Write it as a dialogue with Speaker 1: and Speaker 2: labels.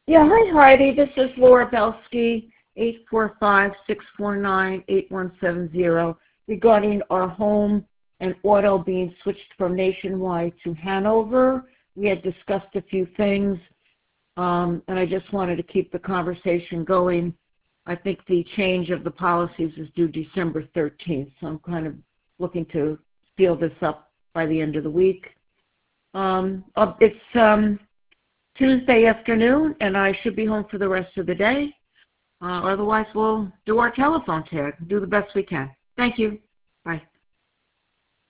Speaker 1: Yeah, hi Heidi. This is Laura Belsky, 845-649-8170, regarding our home and auto being switched from Nationwide to Hanover. We had discussed a few things, and I just wanted to keep the conversation going. I think the change of the policies is due December 13th, so I'm kind of looking to seal this up by the end of the week. It's Tuesday afternoon, and I should be home for the rest of the day. Otherwise, we'll do our telephone tag, do the best we can. Thank you.